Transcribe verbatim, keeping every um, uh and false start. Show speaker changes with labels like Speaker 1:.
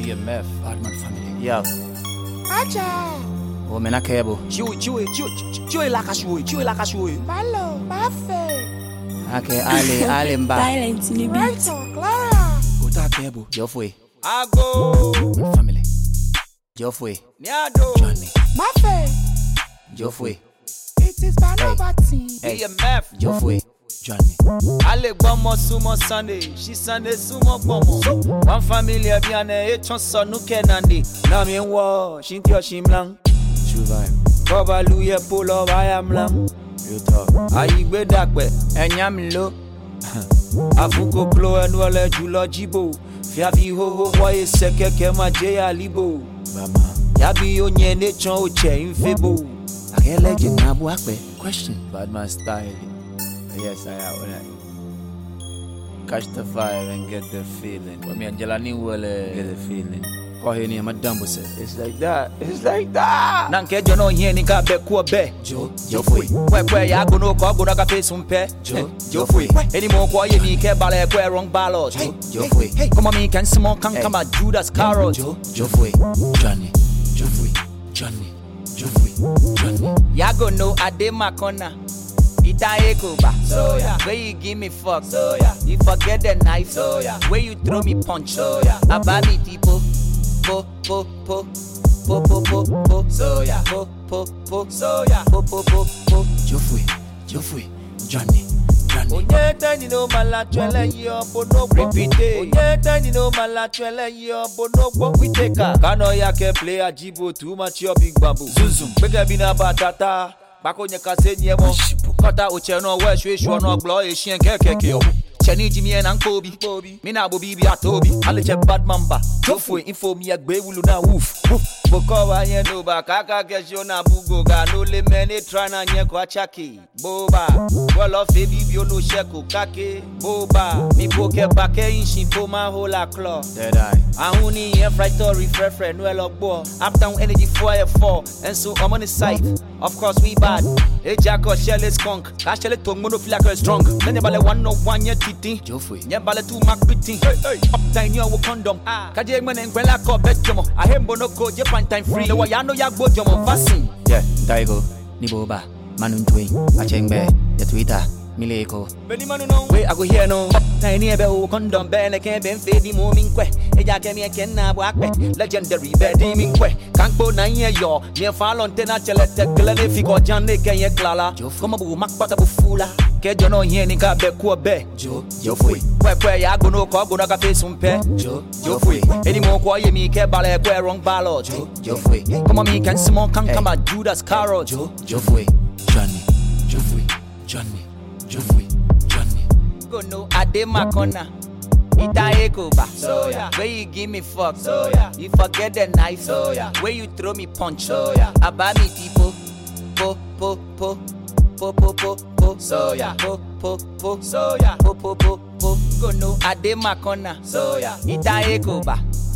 Speaker 1: D M F, Badman family.
Speaker 2: Yo.
Speaker 3: Aja.
Speaker 2: Oh, mena kebo.
Speaker 1: Chewy, chewy, chewy, chewy la kashuwe, chewy la kashuwe.
Speaker 3: Malo, Mafe.
Speaker 2: Okay, ale, ale mba.
Speaker 4: Silent in the beat.
Speaker 3: Rachel, Clara.
Speaker 1: Ota kebo.
Speaker 2: Jofwe.
Speaker 1: Ago.
Speaker 2: Family. Jofwe.
Speaker 1: Niado.
Speaker 2: Johnny.
Speaker 3: Mafe.
Speaker 2: Jofwe.
Speaker 3: It is Banabati.
Speaker 2: Hey.
Speaker 1: D M F.
Speaker 2: Jofwe. Johnny.
Speaker 1: Ale gbomo sumo Sunday, she Sunday sumo gbomo. One family abiane e chon sonu kenande. Na mi nwo, shinti oshimlang.
Speaker 2: True vibe.
Speaker 1: Baba luye polo bayamlang.
Speaker 2: Real talk.
Speaker 1: Ayigbe dagbe, enyam lo. Afuko klo enwole julo jibo. Fiafi ho ho woye sekeke ma je alibo.
Speaker 2: Mama.
Speaker 1: Yabi onye ne chon oche infebo.
Speaker 2: Akele jinabu akbe. Question. Badman style. Yes, I have. When I catch the vibe and get the feeling. I mean, Jelani will get the feeling. Call here near my dumbo said.
Speaker 1: It's like that. It's like that. Nanke jono here ni ka be ku be.
Speaker 2: Jo, Jofwe.
Speaker 1: Kwe kwe ya go no ko go na ka face umpe.
Speaker 2: Jo, Jofwe.
Speaker 1: Any more ko ye ni ke bale kwe wrong ballot.
Speaker 2: Jo, Jofwe.
Speaker 1: Come on me can small can come at Judas Carrot.
Speaker 2: Jo, Jofwe. Johnny. Jofwe. Johnny. Jofwe. Johnny.
Speaker 1: Ya go no ade makona. Ita ekoba, so yeah. Where you give me fuck, so yeah. You forget the knife, so yeah. Where you throw me punch, so yeah. Ababi tipo, po po po, po po po po, so yeah. Po po po, so yeah. Po po po po.
Speaker 2: Jofwe, Jofwe, Johnny, Johnny.
Speaker 1: Onye tani no mala twele yo bono repeat. Onye tani no mala twele yo bono gbo we take her. Kano ya ke play ajibo too much your big bamboo. Zuzum, bege bina batata. Bako nyeka se nyemo. Kota uche no we shwe shwo no glo e shien kekeke yo. Cheni jimi en ankobi. Mina bobi bi atobi. Ale che bad mamba. Jofwe info mi agbe wulu na woof. Boko wa yen no ba kaka kesho na bugo ga no le mene try na nye ko achaki. Boba. Wolo fe bibi no sheko kake. Boba. Mi poke bake in shin for my whole claw.
Speaker 2: Dead eye.
Speaker 1: Ahuni yen fry story free free no elogbo. Uptown energy four four. And so I'm on the site. Of course we bad. E jako shell is skunk. Ka shell tongue mono feel like strong. Then bale one no one ye titi.
Speaker 2: Jofwe.
Speaker 1: Nye bale two mac pitting. Hey hey. Uptown yo condom. Ka je men enkwela ko betjomo. Ahembo no ko je pan time free. No wa ya no ya gbo jomo vaccine.
Speaker 2: Yeah, Daigo, Niboba, Manunjwe, Achengbe, the Twitter, Mileko.
Speaker 1: Beni manu no. We I go here no. Tiny ebe o condom be na ken ben fe di mo minkwe. E ja ke mi ken na bo akpe. Legendary be di minkwe. Kankpo na ye yo. Me falon te na chele te glene fi ko jan ne ken ye klala. Come bu makpata bu fula. Ke jono here ni ka be ku be.
Speaker 2: Jo, Jofwe.
Speaker 1: Kwe kwe ya go no ko go na ka face umpe.
Speaker 2: Jo, Jofwe.
Speaker 1: Any more ko ye mi ke bale kwe wrong ballot.
Speaker 2: Jo, Jofwe.
Speaker 1: Come on me can small can come at Judas Carrot.
Speaker 2: Jo, Jofwe. Johnny. Jofwe. Johnny. Jofwe. Johnny.
Speaker 1: Go no ade makona. Ita ekoba, so yeah. Where you give me fuck, so yeah. You forget the knife, so yeah. Where you throw me punch, so yeah. Abami tipo, po po po, po po po po, so yeah. Po po po, so yeah. Po po po po. Go no ade makona, so yeah. Ita ekoba,